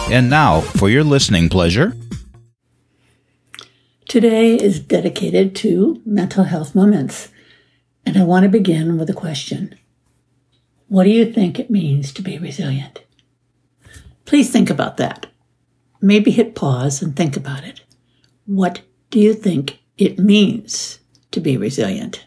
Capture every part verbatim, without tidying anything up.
And now, for your listening pleasure. Today is dedicated to mental health moments, and I want to begin with a question. What do you think it means to be resilient? Please think about that. Maybe hit pause and think about it. What do you think it means to be resilient?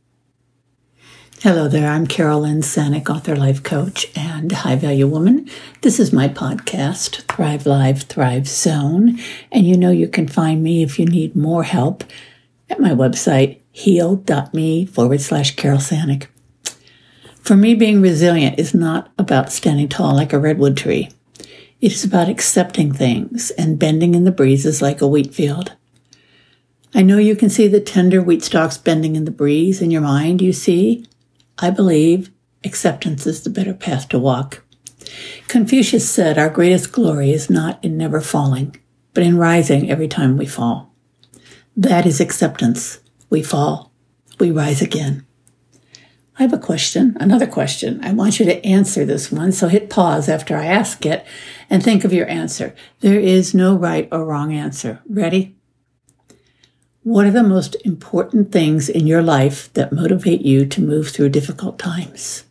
Hello there, I'm Carol Lynn Sanic, author, life coach, and high value woman. This is my podcast, Thrive Live, Thrive Zone, and you know you can find me if you need more help at my website, heal.me forward slash Carol Sanic. For me, being resilient is not about standing tall like a redwood tree. It is about accepting things and bending in the breezes like a wheat field. I know you can see the tender wheat stalks bending in the breeze in your mind, you see. I believe acceptance is the better path to walk. Confucius said our greatest glory is not in never falling, but in rising every time we fall. That is acceptance. We fall. We rise again. I have a question, another question. I want you to answer this one, so hit pause after I ask it and think of your answer. There is no right or wrong answer. Ready? What are the most important things in your life that motivate you to move through difficult times?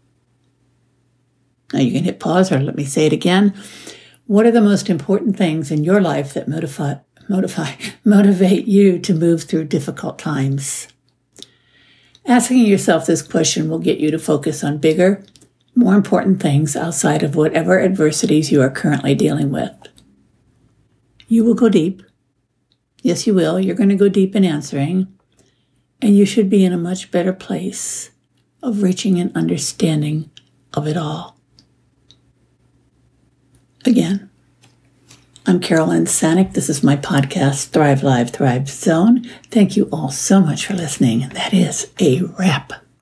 Now you can hit pause or let me say it again. What are the most important things in your life that motivate, motivate, motivate you to move through difficult times? Asking yourself this question will get you to focus on bigger, more important things outside of whatever adversities you are currently dealing with. You will go deep. Yes, you will. You're going to go deep in answering, and you should be in a much better place of reaching an understanding of it all. Again, I'm Carol Lynn Sanic. This is my podcast, Thrive Live, Thrive Zone. Thank you all so much for listening. That is a wrap.